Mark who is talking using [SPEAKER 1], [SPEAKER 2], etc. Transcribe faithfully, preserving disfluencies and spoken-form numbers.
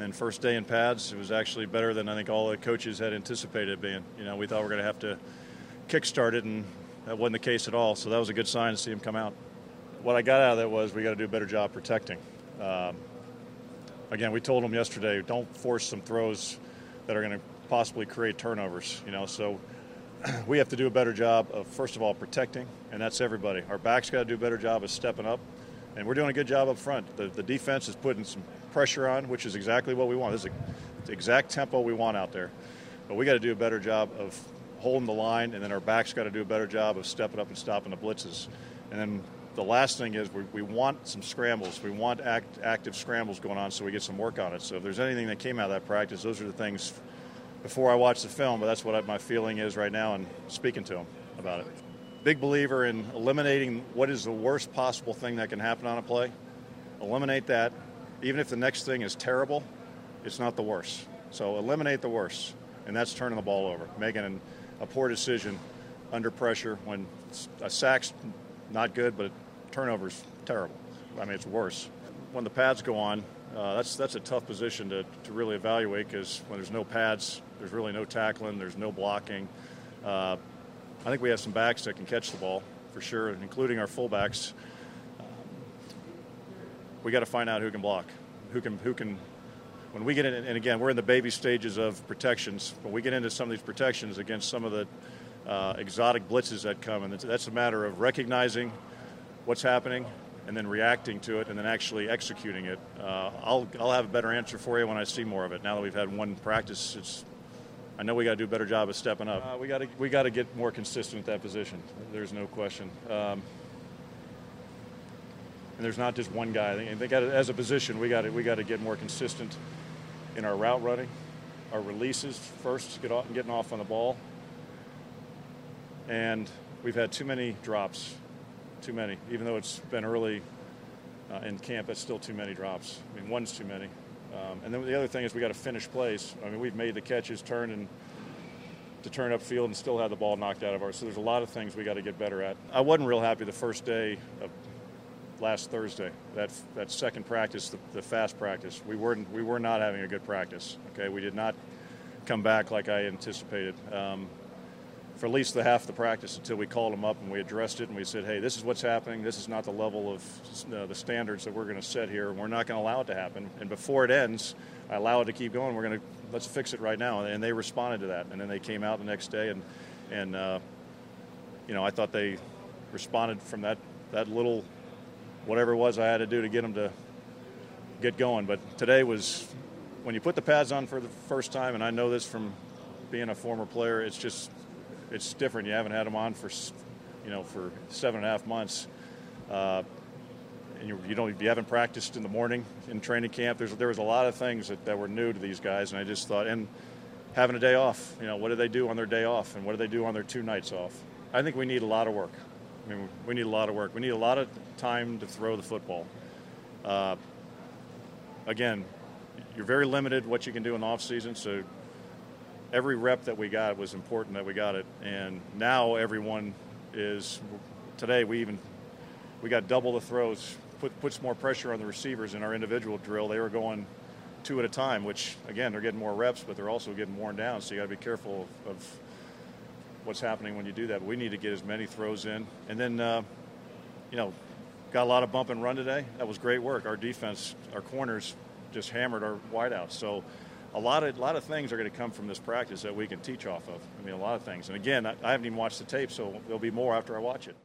[SPEAKER 1] And first day in pads, it was actually better than I think all the coaches had anticipated it being. You know, we thought we were going to have to kickstart it, and that wasn't the case at all. So that was a good sign to see him come out. What I got out of that was we got to do a better job protecting. Um, again, we told them yesterday, don't force some throws that are going to possibly create turnovers. You know, so we have to do a better job of, first of all, protecting, and that's everybody. Our backs got to do a better job of stepping up, and we're doing a good job up front. The, the defense is putting some pressure on, which is exactly what we want. This is the exact tempo we want out there. But we got to do a better job of holding the line, and then our backs got to do a better job of stepping up and stopping the blitzes. And then the last thing is we, we want some scrambles. We want act, active scrambles going on so we get some work on it. So if there's anything that came out of that practice, those are the things before I watch the film, but that's what I, my feeling is right now and speaking to him about it. Big believer in eliminating what is the worst possible thing that can happen on a play. Eliminate that. Even if the next thing is terrible, it's not the worst. So eliminate the worst, and that's turning the ball over, making an, a poor decision under pressure when a sack's not good, but a turnover's terrible. I mean, it's worse. When the pads go on, uh, that's that's a tough position to, to really evaluate because when there's no pads, there's really no tackling, there's no blocking. Uh, I think we have some backs that can catch the ball for sure, including our fullbacks. Um, we got to find out who can block, who can who can. When we get in, and again, we're in the baby stages of protections. When we get into some of these protections against some of the uh, exotic blitzes that come, and that's a matter of recognizing what's happening and then reacting to it and then actually executing it. Uh, I'll I'll have a better answer for you when I see more of it. Now that we've had one practice, it's I know we got to do a better job of stepping up. Uh, we got to we got to get more consistent at that position. There's no question. Um, and there's not just one guy. I think, I think as a position, we got to we got to get more consistent in our route running, our releases first, get off, getting off on the ball. And we've had too many drops, too many. Even though it's been early uh, in camp, it's still too many drops. I mean, one's too many. Um, and then the other thing is we got to finish plays. I mean, we've made the catches, turned and to turn upfield and still have the ball knocked out of ours. So there's a lot of things we got to get better at. I wasn't real happy the first day of last Thursday. That that second practice, the, the fast practice, we weren't we were not having a good practice. Okay, we did not come back like I anticipated. Um, for at least the half of the practice until we called them up and we addressed it and we said, hey, this is what's happening. This is not the level of uh, the standards that we're going to set here, and we're not going to allow it to happen. And before it ends, I allow it to keep going. We're going to let's fix it right now. And they responded to that. And then they came out the next day, and and uh, you know I thought they responded from that that little whatever it was I had to do to get them to get going. But today was when you put the pads on for the first time, and I know this from being a former player, it's just it's different. You haven't had them on for, you know, for seven and a half months, uh, and you, you don't, you haven't practiced in the morning in training camp. There's there was a lot of things that, that were new to these guys, and I just thought, and having a day off, you know, what do they do on their day off, and what do they do on their two nights off? I think we need a lot of work. I mean, we need a lot of work. We need a lot of time to throw the football. Uh, again, you're very limited what you can do in the off season, so. Every rep that we got was important that we got it, and now everyone is. Today we even we got double the throws, put puts more pressure on the receivers in our individual drill. They were going two at a time, which again they're getting more reps, but they're also getting worn down. So you got to be careful of, of what's happening when you do that. But we need to get as many throws in, and then uh, you know got a lot of bump and run today. That was great work. Our defense, our corners, just hammered our wideouts. So. A lot of a lot of things are going to come from this practice that we can teach off of. I mean, a lot of things. And again, I, I haven't even watched the tape, so there'll be more after I watch it.